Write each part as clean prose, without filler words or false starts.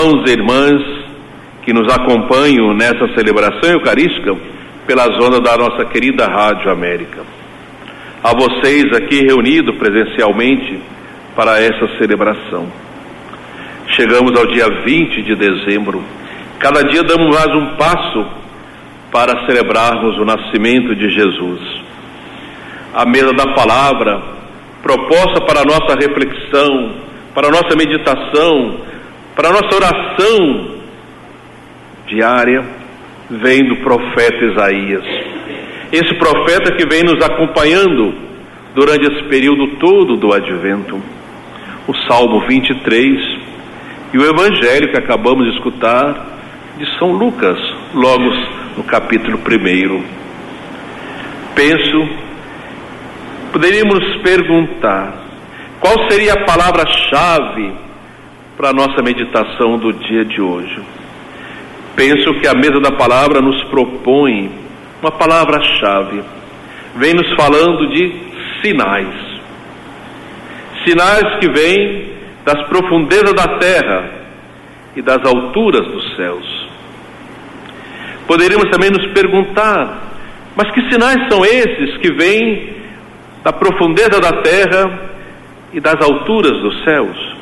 Irmãos e irmãs que nos acompanham nessa celebração eucarística pelas ondas da nossa querida Rádio América. A vocês aqui reunidos presencialmente para essa celebração. Chegamos ao dia 20 de dezembro. Cada dia damos mais um passo para celebrarmos o nascimento de Jesus. A mesa da palavra, proposta para a nossa reflexão, para a nossa meditação, para a nossa oração diária, vem do profeta Isaías. Esse profeta que vem nos acompanhando durante esse período todo do Advento. O Salmo 23 e o Evangelho que acabamos de escutar de São Lucas, logo no capítulo 1. Poderíamos nos perguntar, qual seria a palavra-chave para a nossa meditação do dia de hoje? Penso que a mesa da palavra nos propõe uma palavra-chave. Vem nos falando de sinais. Sinais que vêm das profundezas da terra e das alturas dos céus. Poderíamos também nos perguntar, mas que sinais são esses que vêm da profundeza da terra e das alturas dos céus?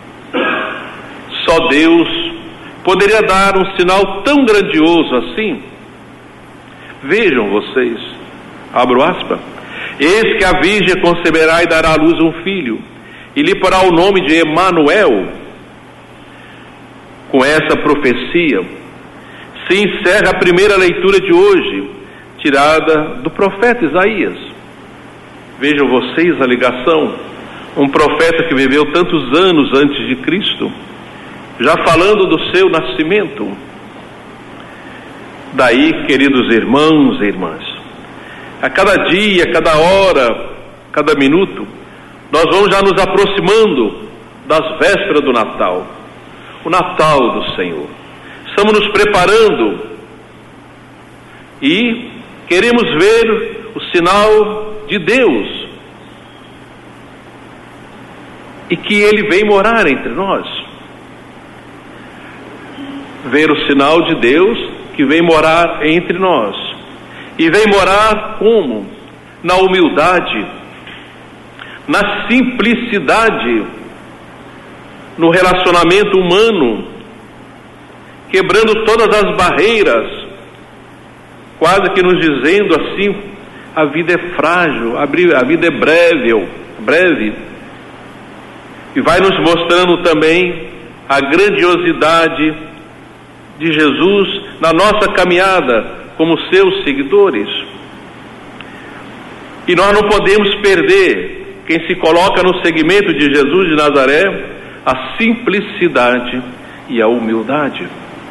Só Deus poderia dar um sinal tão grandioso assim. Vejam vocês, abro aspas: eis que a virgem conceberá e dará à luz um filho, e lhe porá o nome de Emanuel. Com essa profecia se encerra a primeira leitura de hoje, tirada do profeta Isaías. Vejam vocês a ligação. Um profeta que viveu tantos anos antes de Cristo, já falando do seu nascimento. Daí, queridos irmãos e irmãs, a cada dia, cada hora, cada minuto, nós vamos já nos aproximando das vésperas do Natal, o Natal do Senhor. Estamos nos preparando e queremos ver o sinal de Deus e que Ele vem morar entre nós. Ver o sinal de Deus que vem morar entre nós. E vem morar como? Na humildade, na simplicidade, no relacionamento humano, quebrando todas as barreiras, quase que nos dizendo assim: a vida é frágil, a vida é breve, e vai nos mostrando também a grandiosidade de Jesus na nossa caminhada como seus seguidores. E nós não podemos perder, quem se coloca no seguimento de Jesus de Nazaré, a simplicidade e a humildade.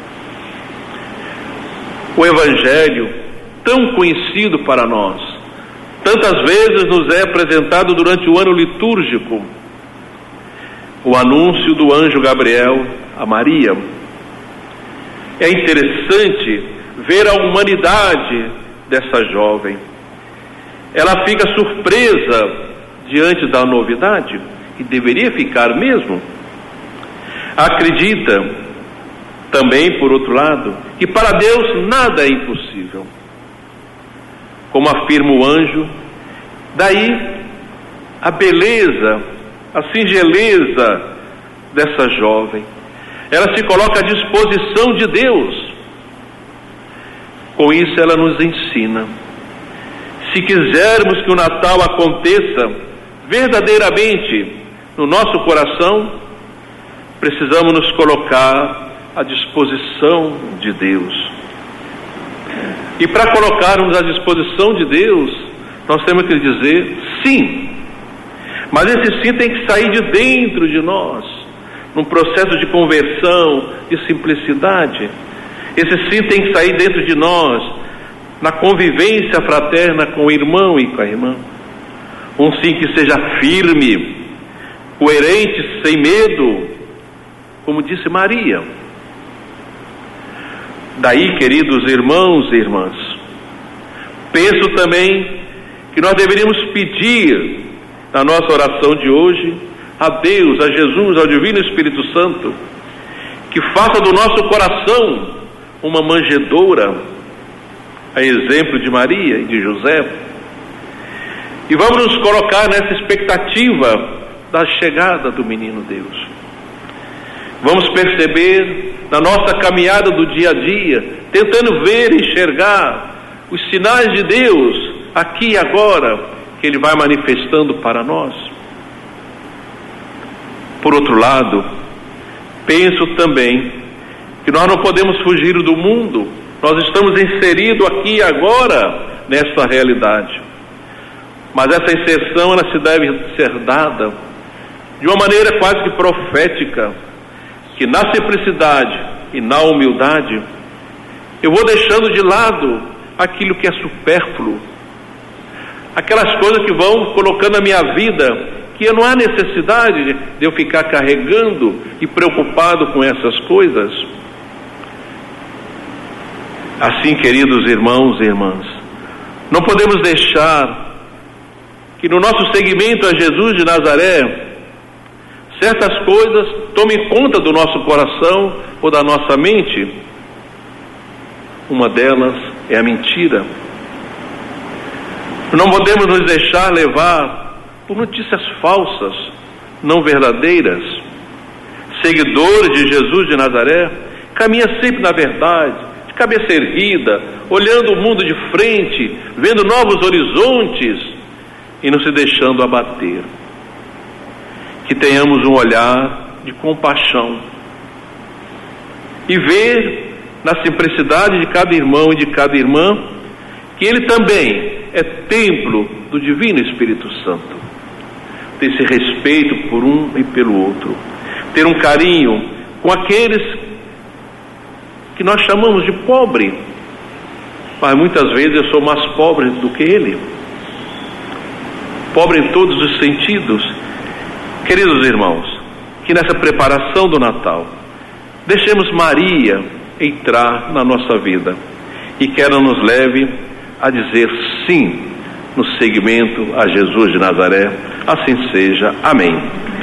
O Evangelho, tão conhecido para nós, tantas vezes nos é apresentado durante o ano litúrgico, o anúncio do anjo Gabriel a Maria. É interessante ver a humanidade dessa jovem. Ela fica surpresa diante da novidade, e deveria ficar mesmo. Acredita também, por outro lado, que para Deus nada é impossível. Como afirma o anjo, daí a beleza, a singeleza dessa jovem. Ela se coloca à disposição de Deus. Com isso ela nos ensina: se quisermos que o Natal aconteça verdadeiramente no nosso coração, precisamos nos colocar à disposição de Deus. E para colocarmos à disposição de Deus, nós temos que dizer sim. Mas esse sim tem que sair de dentro de nós, num processo de conversão, de simplicidade. Esse sim tem que sair dentro de nós, na convivência fraterna com o irmão e com a irmã. Um sim que seja firme, coerente, sem medo, como disse Maria. Daí, queridos irmãos e irmãs, penso também que nós deveríamos pedir na nossa oração de hoje a Deus, a Jesus, ao Divino Espírito Santo, que faça do nosso coração uma manjedoura, a exemplo de Maria e de José, e vamos nos colocar nessa expectativa da chegada do menino Deus. Vamos perceber na nossa caminhada do dia a dia, tentando ver e enxergar os sinais de Deus aqui e agora, que Ele vai manifestando para nós. Por outro lado, penso também que nós não podemos fugir do mundo, nós estamos inseridos aqui e agora nessa realidade. Mas essa inserção, ela se deve ser dada de uma maneira quase que profética, que na simplicidade e na humildade, eu vou deixando de lado aquilo que é supérfluo, aquelas coisas que vão colocando na minha vida, que não há necessidade de eu ficar carregando e preocupado com essas coisas. Assim, queridos irmãos e irmãs, não podemos deixar que no nosso seguimento a Jesus de Nazaré, certas coisas tomem conta do nosso coração ou da nossa mente. Uma delas é a mentira. Não podemos nos deixar levar por notícias falsas, não verdadeiras. Seguidores de Jesus de Nazaré caminha sempre na verdade, de cabeça erguida, olhando o mundo de frente, vendo novos horizontes e não se deixando abater. Que tenhamos um olhar de compaixão e ver na simplicidade de cada irmão e de cada irmã que ele também é templo do Divino Espírito Santo. Ter esse respeito por um e pelo outro, ter um carinho com aqueles que nós chamamos de pobre, mas muitas vezes eu sou mais pobre do que ele, pobre em todos os sentidos. Queridos irmãos, que nessa preparação do Natal, deixemos Maria entrar na nossa vida e que ela nos leve a dizer sim no seguimento a Jesus de Nazaré. Assim seja. Amém.